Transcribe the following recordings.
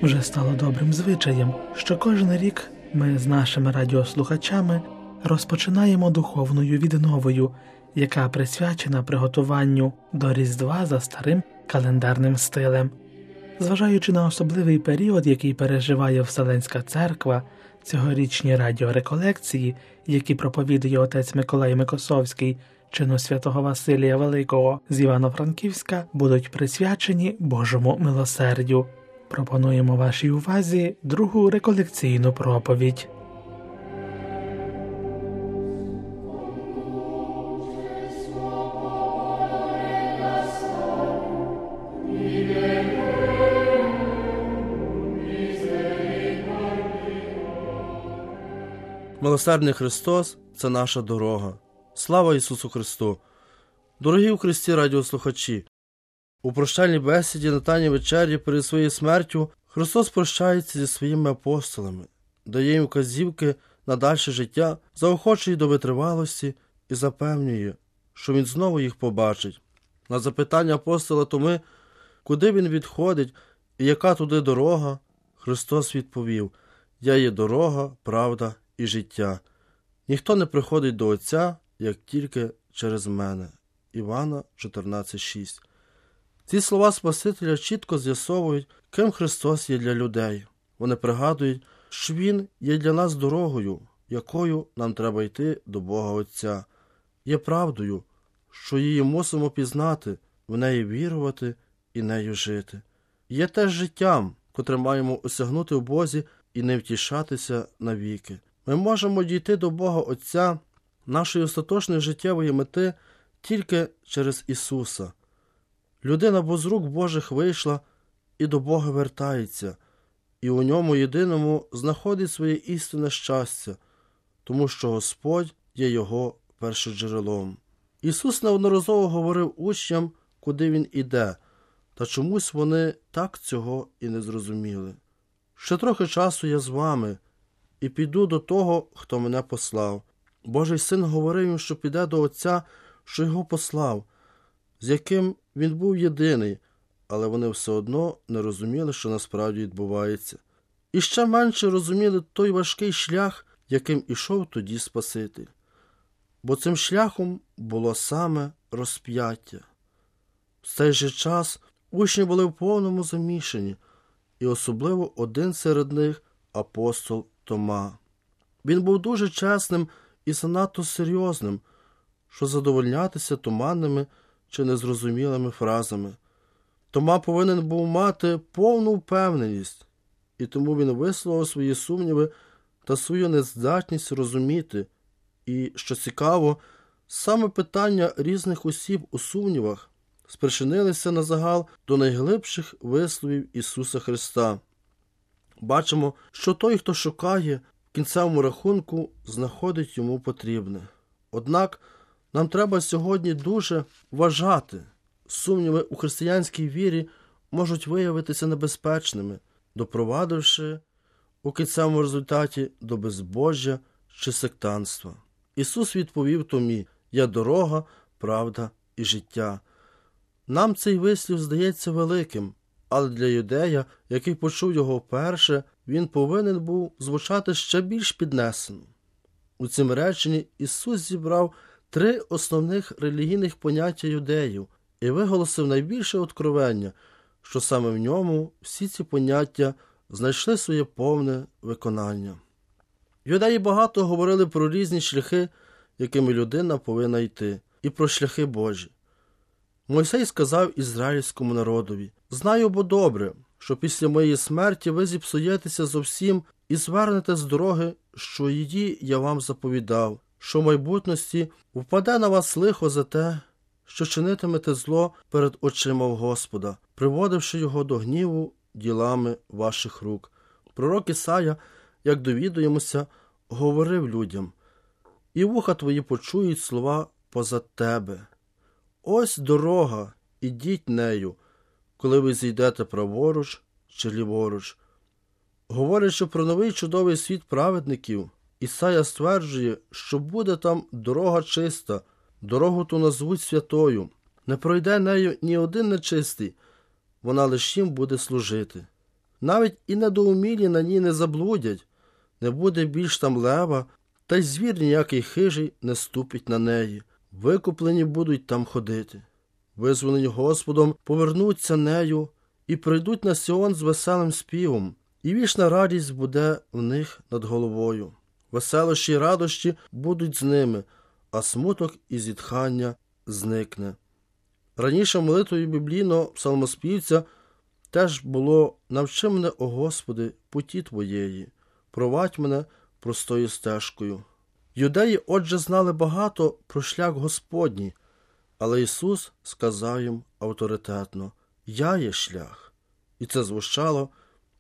Вже стало добрим звичаєм, що кожен рік ми з нашими радіослухачами розпочинаємо духовною відновою, яка присвячена приготуванню до Різдва за старим календарним стилем. Зважаючи на особливий період, який переживає Вселенська Церква, цьогорічні радіореколекції, які проповідує отець Миколай Микосовський, чину святого Василія Великого з Івано-Франківська, будуть присвячені Божому милосердю. Пропонуємо вашій увазі другу реколекційну проповідь. Милосердний Христос – це наша дорога. Слава Ісусу Христу! Дорогі у Христі радіослухачі! У прощальній бесіді на Тайній вечері перед своєю смертю Христос прощається зі своїми апостолами, дає їм вказівки на дальше життя, заохочує до витривалості і запевнює, що Він знову їх побачить. На запитання апостола Томи, куди він відходить і яка туди дорога, Христос відповів: «Я є дорога, правда і життя. Ніхто не приходить до Отця, як тільки через мене». Івана 14:6. Ці слова Спасителя чітко з'ясовують, ким Христос є для людей. Вони пригадують, що Він є для нас дорогою, якою нам треба йти до Бога Отця. Є правдою, що її мусимо пізнати, в неї вірувати і нею жити. Є теж життям, котре маємо осягнути в Бозі і не втішатися навіки. Ми можемо дійти до Бога Отця, нашої остаточної життєвої мети, тільки через Ісуса. Людина бо з рук Божих вийшла і до Бога вертається, і у Ньому єдиному знаходить своє істинне щастя, тому що Господь є Його першоджерелом. Ісус неодноразово говорив учням, куди Він іде, та чомусь вони так цього і не зрозуміли. «Ще трохи часу я з вами, і піду до того, хто мене послав». Божий Син говорив їм, що піде до Отця, що Його послав, з яким Він був єдиний, але вони все одно не розуміли, що насправді відбувається. І ще менше розуміли той важкий шлях, яким ішов тоді Спаситель. Бо цим шляхом було саме розп'яття. В цей же час учні були в повному замішанні, і особливо один серед них – апостол Тома. Він був дуже чесним і занадто серйозним, що задовольнятися туманними чи незрозумілими фразами. Тома повинен був мати повну впевненість, і тому він висловив свої сумніви та свою нездатність розуміти. І, що цікаво, саме питання різних осіб у сумнівах спричинилися на загал до найглибших висловів Ісуса Христа. Бачимо, що той, хто шукає, в кінцевому рахунку знаходить йому потрібне. Однак нам треба сьогодні дуже вважати. Сумніви у християнській вірі можуть виявитися небезпечними, допровадивши у кінцевому результаті до безбожжя чи сектантства. Ісус відповів Томі: «Я дорога, правда і життя». Нам цей вислів здається великим, але для юдея, який почув його вперше, він повинен був звучати ще більш піднесено. У цім реченні Ісус зібрав 3 основних релігійних поняття юдеїв і виголосив найбільше откровення, що саме в ньому всі ці поняття знайшли своє повне виконання. Юдеї багато говорили про різні шляхи, якими людина повинна йти, і про шляхи Божі. Мойсей сказав ізраїльському народові: «Знаю бо добре, що після моєї смерті ви зіпсуєтеся зовсім і звернете з дороги, що її я вам заповідав, що в майбутності впаде на вас лихо за те, що чинитимете зло перед очима Господа, приводивши його до гніву ділами ваших рук». Пророк Ісая, як довідуємося, говорив людям: «І вуха твої почують слова поза тебе. Ось дорога, ідіть нею, коли ви зійдете праворуч чи ліворуч». Говорячи про новий чудовий світ праведників, Ісая стверджує, що буде там дорога чиста, дорогу ту назвуть святою. Не пройде нею ні один нечистий, вона лиш їм буде служити. Навіть і недоумілі на ній не заблудять, не буде більш там лева, та й звір ніякий хижий не ступить на неї. Викуплені будуть там ходити. Визволені Господом повернуться нею і прийдуть на Сіон з веселим співом, і вічна радість буде в них над головою. Веселощі й радощі будуть з ними, а смуток і зітхання зникне. Раніше молитвою біблійного псалмоспівця теж було: «Навчи мене, о Господи, путі Твоєї, провадь мене простою стежкою». Юдеї, отже, знали багато про шлях Господній, але Ісус сказав їм авторитетно: «Я є шлях». І це звучало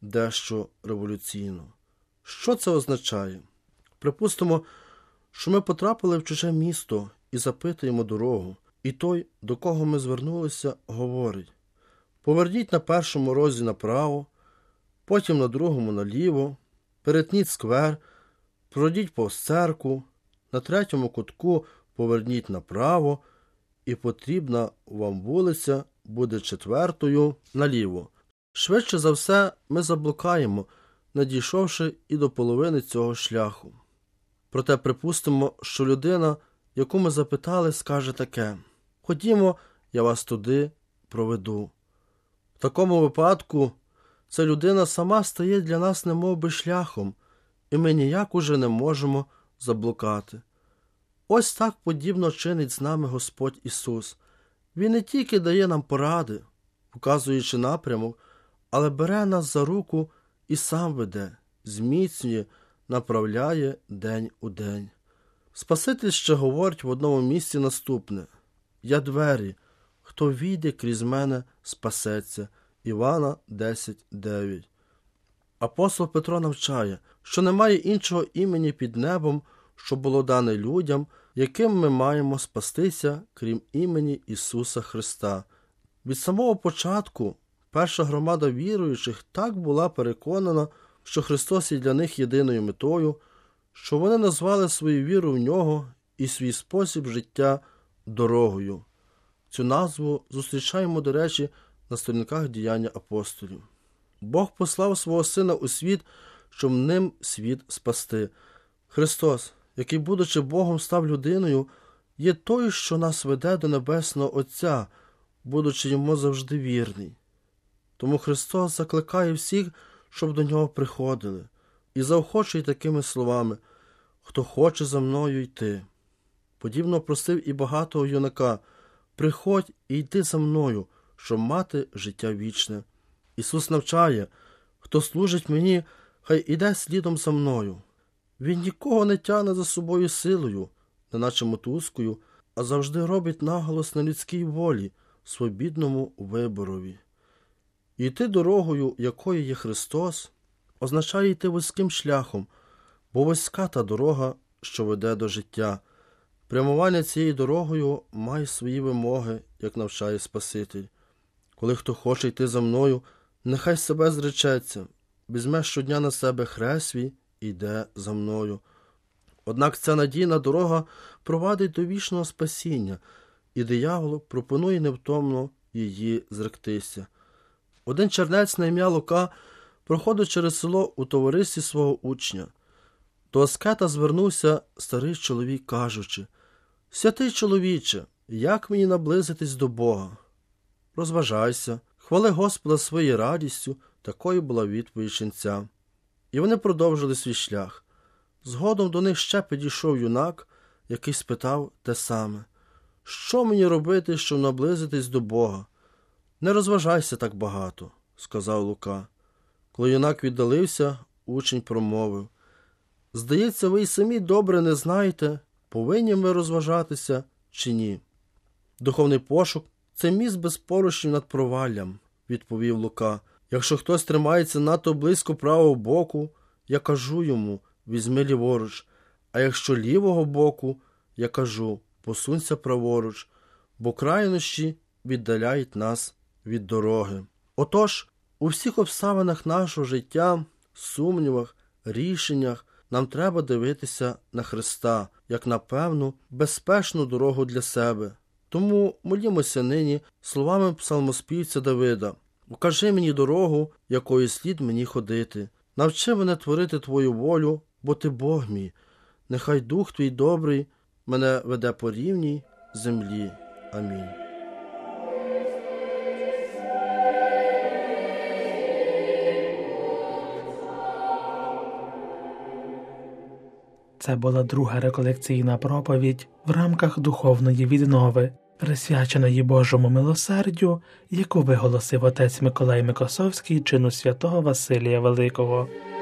дещо революційно. Що це означає? Припустимо, що ми потрапили в чуже місто і запитуємо дорогу, і той, до кого ми звернулися, говорить: «Поверніть на першому розі направо, потім на другому наліво, перетніть сквер, пройдіть повз церкву, на третьому кутку поверніть направо, і потрібна вам вулиця буде четвертою наліво». Швидше за все ми заблукаємо, не дійшовши і до половини цього шляху. Проте припустимо, що людина, яку ми запитали, скаже таке: «Ходімо, я вас туди проведу». В такому випадку ця людина сама стає для нас немовби шляхом, і ми ніяк уже не можемо заблукати. Ось так подібно чинить з нами Господь Ісус. Він не тільки дає нам поради, показуючи напрямок, але бере нас за руку і сам веде, зміцнює, направляє день у день. Спаситель ще говорить в одному місці наступне: «Я двері, хто війде крізь мене, спасеться». Івана 10:9. Апостол Петро навчає, що немає іншого імені під небом, що було дане людям, яким ми маємо спастися, крім імені Ісуса Христа. Від самого початку перша громада віруючих так була переконана, що Христос є для них єдиною метою, що вони назвали свою віру в Нього і свій спосіб життя дорогою. Цю назву зустрічаємо, до речі, на сторінках Діяння апостолів. Бог послав свого Сина у світ, щоб ним світ спасти. Христос, який, будучи Богом, став людиною, є той, що нас веде до Небесного Отця, будучи йому завжди вірний. Тому Христос закликає всіх, щоб до нього приходили, і заохочує такими словами: «Хто хоче за мною йти». Подібно просив і багатого юнака: «Приходь і йди за мною, щоб мати життя вічне». Ісус навчає: «Хто служить мені, хай іде слідом за мною». Він нікого не тягне за собою силою, неначе мотузкою, а завжди робить наголос на людській волі, свобідному виборові. Йти дорогою, якою є Христос, означає йти вузьким шляхом, бо вузька та дорога, що веде до життя. Прямування цією дорогою має свої вимоги, як навчає Спаситель. «Коли хто хоче йти за мною, нехай себе зречеться, візьме щодня на себе хрест свій і йде за мною». Однак ця надійна дорога провадить до вічного спасіння, і диявол пропонує невтомно її зректися. Один чернець на ім'я Лука проходив через село у товаристві свого учня. До аскета звернувся старий чоловік, кажучи: «Святий чоловіче, як мені наблизитись до Бога?» «Розважайся, хвали Господа своєю радістю», такою була відповідь ченця. І вони продовжили свій шлях. Згодом до них ще підійшов юнак, який спитав те саме: «Що мені робити, щоб наблизитись до Бога?» «Не розважайся так багато», – сказав Лука. Коли юнак віддалився, учень промовив: «Здається, ви й самі добре не знаєте, повинні ми розважатися чи ні». «Духовний пошук – це міст без поручнів над проваллям», – відповів Лука. «Якщо хтось тримається надто близько правого боку, я кажу йому: візьми ліворуч, а якщо лівого боку, я кажу: посунься праворуч, бо крайнощі віддаляють нас від дороги». Отож, у всіх обставинах нашого життя, сумнівах, рішеннях нам треба дивитися на Христа, як на певну, безпечну дорогу для себе. Тому молімося нині словами псалмоспівця Давида: Укажи мені дорогу, якою слід мені ходити. Навчи мене творити Твою волю, бо Ти Бог мій. Нехай Дух Твій добрий мене веде по рівній землі. Амінь. Це була друга реколекційна проповідь в рамках духовної віднови, присвяченої Божому милосердю, яку виголосив отець Миколай Микосовський чину святого Василія Великого.